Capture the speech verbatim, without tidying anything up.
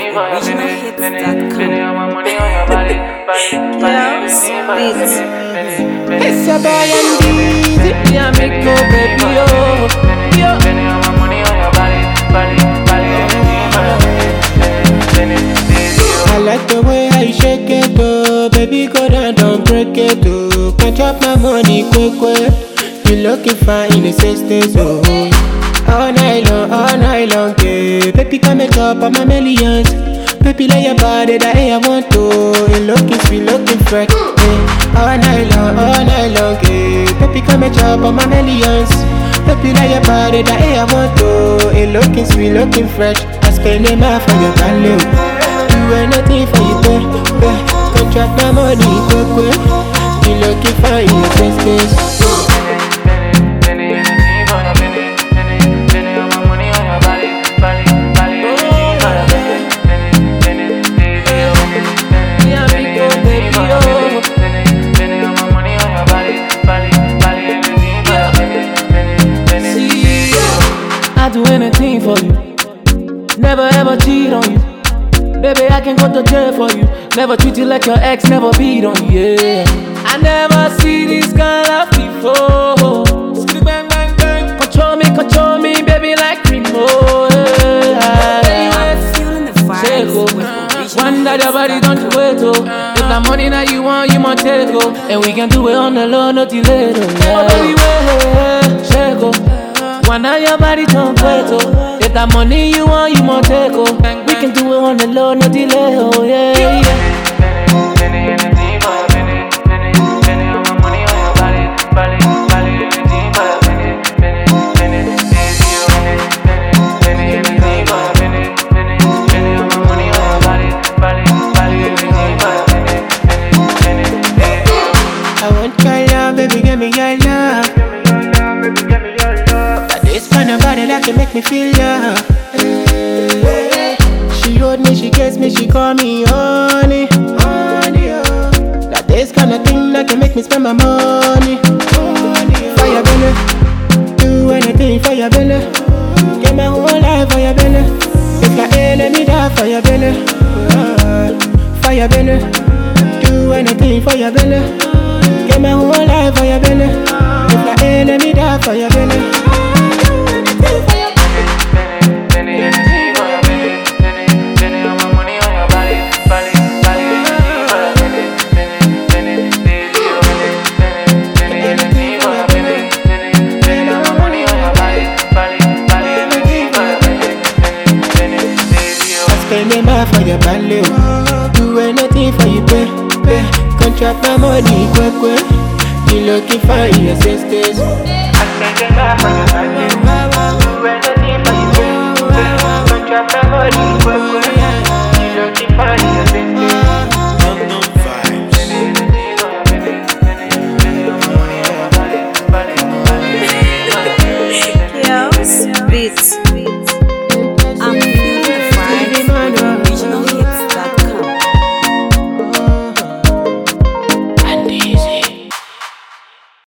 It's a boy and easy, yeah, make go baby, yo, yo. I like the way how you shake it, oh, baby, go down, don't break it, oh. Can't drop my money quick, quick. You looking fine in the sixties, oh. All night long, all night long, yeah. Baby, come and drop on my millions. Baby, lay your body that I want to. You looking sweet, looking fresh, yeah. All night long, all night long, yeah. Baby, come and drop on my millions. Baby, lay your body that I want to. You looking sweet, looking fresh. I spend it all for your value. Do anything for you, babe, babe. Contract my money, quick, quick. You looking fine in the best place. Do anything for you, never ever cheat on you. Baby, I can go to jail for you. Never treat you like your ex, never beat on you, yeah. I never see this kind of before. Bang, bang, bang. Control me, control me, baby, like remote, yeah. One that your body don't you wait, oh. If the money that you want, you must take, oh. And we can do it on the low, no delay, oh, yeah. Oh, baby, wait, shake, oh. One now your body don't wait, oh. If that money you want, you must take, oh. We can do it on the low, no delay, oh, yeah, yeah. I want your love, baby, give me your love. Nobody that can make me feel love. She hold me, she kiss me, she call me honey, honey, oh. That this kind of thing that can make me spend my money, honey, oh. For your belly, do anything for your belly. Get my whole life for your belly. If I ain't let me die for your belly, uh, for your belly. Do anything for your belly. Get my whole life for your belly. If I ain't let me die for your belly. Spend my for your value. Do anything for you, pay, pay. Contract my money, quick, quick. You looking fine in your sisters. I spend my for your value. Do anything for you, pay, pay. Contract my money, quick, quick. You looking fine.